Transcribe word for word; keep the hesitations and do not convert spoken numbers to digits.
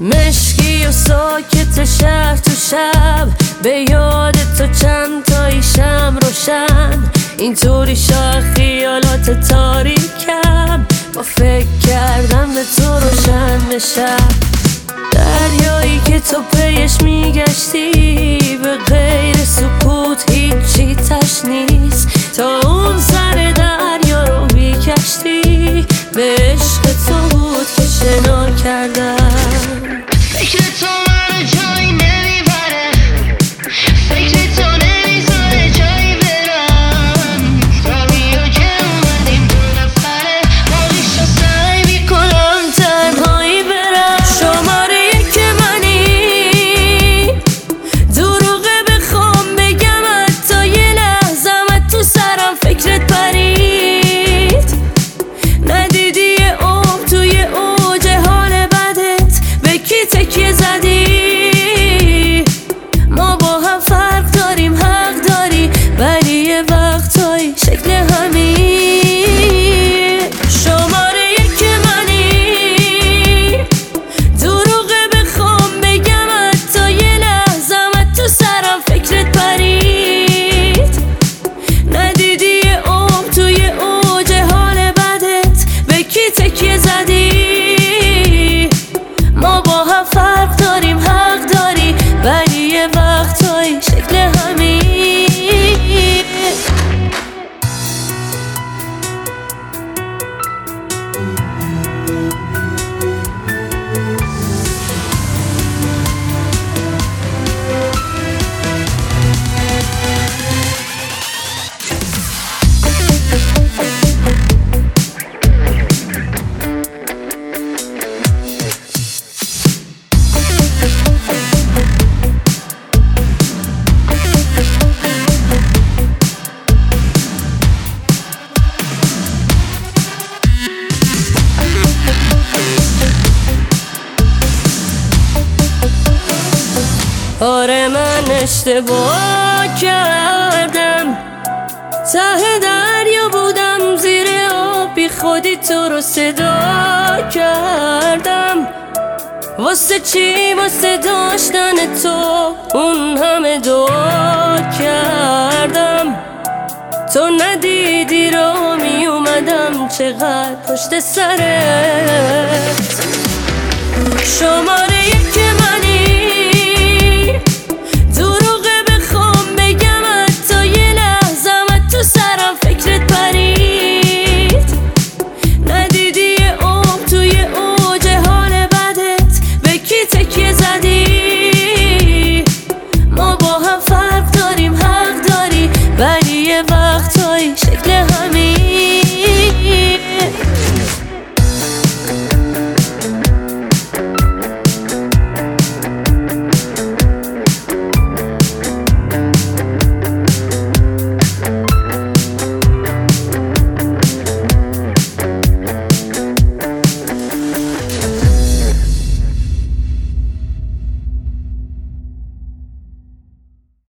مشکی و ساکت شهر تو شب، به یاد تو چند تایی شم روشن. اینطوری شاه خیالات تاریکم، با فکر کردم به تو روشن بشم. دریایی که تو پیش میگشتی، به غیر سکوت هیچی تش نیست. تا اون سر دریا رو بیکشتی، به عشق تو بود که شنا کردم. فکر تو منو جایی نمیبره، فکر تو نمیذاره جایی برم. تا بیا که اومدیم دو نفره، حالیشو سعی میکنم تنهایی برم. شماره یک منی، دروغه بخوام بگم حتی یه لحظم تو سرم فکرت پرید. ندیدی عمر توی اوج حال بدت، به کی تکیه زدی؟ ما با هم فرق داریم، حق داری، ولی یه وقتایی شکل همین. شماره یک منی، دروغه بخوام بگم حتی یه لحظم تو سرم فکرت پرید. ندیدی عمر توی اوج حال بدت، به کی تکیه زدی؟ ما با هم فرق داریم، حق داری، ولی یه وقتایی شکل همین. آره من اشتباه کردم، ته دریا بودم زیر آب، بی خودی تو رو صدا کردم. واسه چی؟ واسه داشتن تو اون همه دعا کردم. تو ندیدی را می اومدم چقدر پشت سرت. شماره یک منی، دروغه بخوام بگم حتی یه لحظم تو سرم فکرت پرید. ندیدی عمر توی اوج حال بدت، به کی تکیه زدی؟ ما با هم فرق داریم، حق داری، ولی یه وقتایی شکل همین.